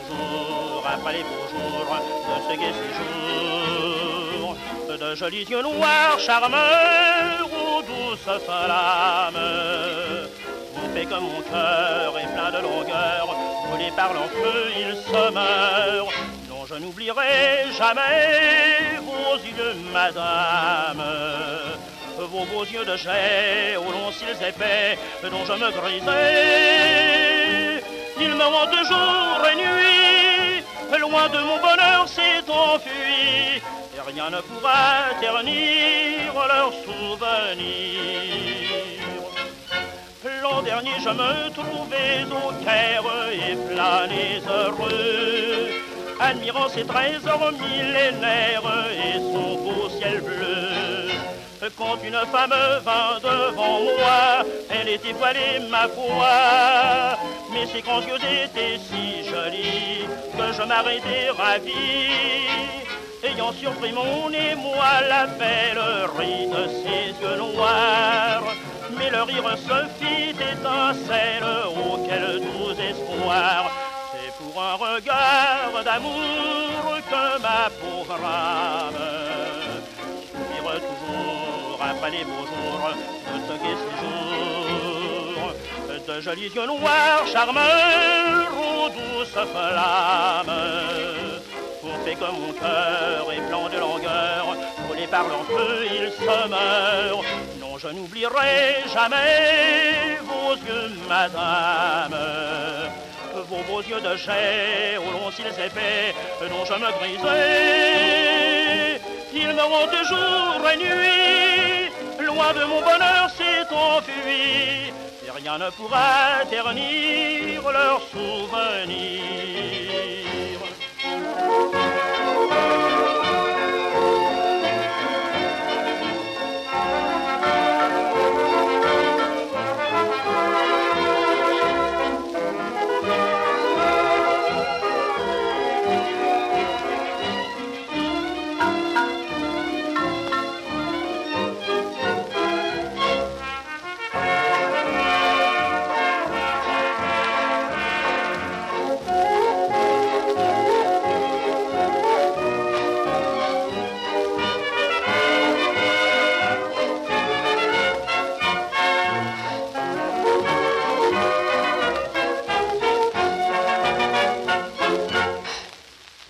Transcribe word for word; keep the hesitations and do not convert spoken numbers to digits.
toujours, après les beaux jours de ce gai séjour, de jolis yeux noirs charmeurs aux douces flammes, on fait que mon cœur est plein de longueur, brûlé par l'enfeu il se meurt. Non, je n'oublierai jamais vos yeux, madame, vos beaux yeux de jet aux longs cils épais dont je me grisais. Ils me hantent jour et nuit, loin de mon bonheur s'est enfui, et rien ne pourra ternir leur souvenir. L'an dernier je me trouvais au Caire et flânais heureux, admirant ses trésors millénaires et son beau ciel bleu. Quand une femme vint devant moi, elle était voilée ma foi, mais ses grands yeux étaient si jolis que je m'arrêtai ravi. Ayant surpris mon émoi, la belle rit de ses yeux noirs, mais le rire se fit étincelle auquel doux espoir. C'est pour un regard d'amour que ma pauvre âme soupire toujours après les beaux jours de ce gai séjour, de jolis yeux noirs charmeurs aux douces flammes. On fait que mon cœur est plein de langueur, brûlé par leur feu il se meurt. Non, je n'oublierai jamais vos yeux, madame, vos beaux yeux de jet aux longs cils épais dont je me grisais. Ils me hantent jour et nuit, loin de mon bonheur s'est enfui, et rien ne pourra ternir leurs souvenirs.